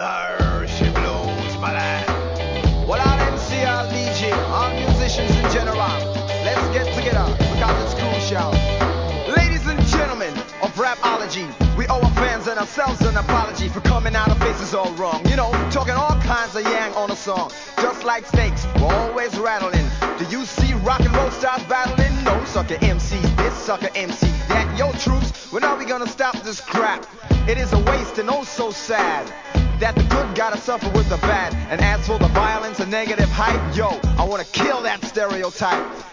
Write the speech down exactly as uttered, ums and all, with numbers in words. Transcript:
Arr, she blows, my lad. Well, all M C, all D J, all musicians in general, let's get together because it's crucial. Ladies and gentlemen of Rapology, we owe our fans and ourselves an apology for coming out of faces all wrong. You know, talking all kinds of yang on a song, just like snakes, we're always rattling. Do you see rock and roll stars battling? No, sucker M Cs this, sucker M C that. Yo, troops, when are we gonna stop this crap? It is a waste and oh so sad that the good gotta suffer with the bad. And as for the violence and negative hype, yo, I wanna kill that stereotype.